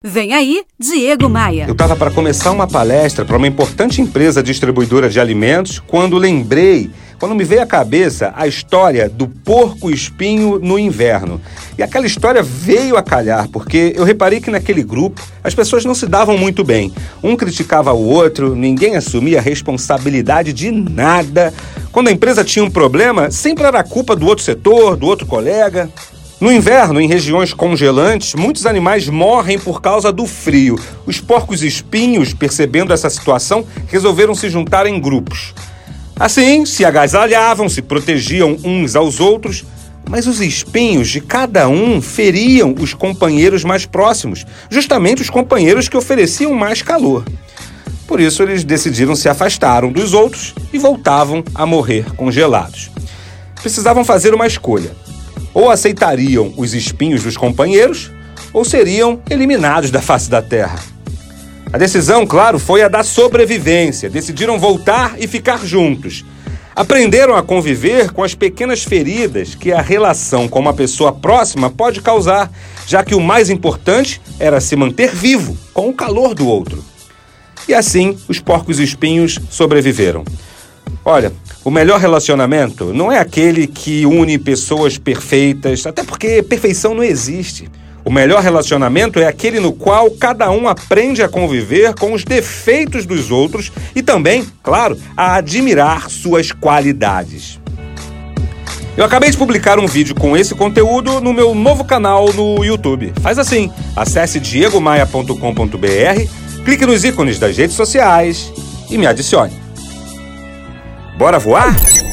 Vem aí, Diego Maia. Eu estava para começar uma palestra para uma importante empresa distribuidora de alimentos quando me veio à cabeça a história do porco-espinho no inverno. E aquela história veio a calhar, porque eu reparei que naquele grupo as pessoas não se davam muito bem. Um criticava o outro, ninguém assumia a responsabilidade de nada. Quando a empresa tinha um problema, sempre era culpa do outro setor, do outro colega. No inverno, em regiões congelantes, muitos animais morrem por causa do frio. Os porcos-espinhos, percebendo essa situação, resolveram se juntar em grupos. Assim, se agasalhavam, se protegiam uns aos outros, mas os espinhos de cada um feriam os companheiros mais próximos, justamente os companheiros que ofereciam mais calor. Por isso, eles decidiram se afastar dos outros e voltavam a morrer congelados. Precisavam fazer uma escolha. Ou aceitariam os espinhos dos companheiros, ou seriam eliminados da face da terra. A decisão, claro, foi a da sobrevivência. Decidiram voltar e ficar juntos. Aprenderam a conviver com as pequenas feridas que a relação com uma pessoa próxima pode causar, já que o mais importante era se manter vivo com o calor do outro. E assim, os porcos-espinhos sobreviveram. Olha, o melhor relacionamento não é aquele que une pessoas perfeitas, até porque perfeição não existe. O melhor relacionamento é aquele no qual cada um aprende a conviver com os defeitos dos outros e também, claro, a admirar suas qualidades. Eu acabei de publicar um vídeo com esse conteúdo no meu novo canal no YouTube. Faz assim, acesse diegomaia.com.br, clique nos ícones das redes sociais e me adicione. Bora voar?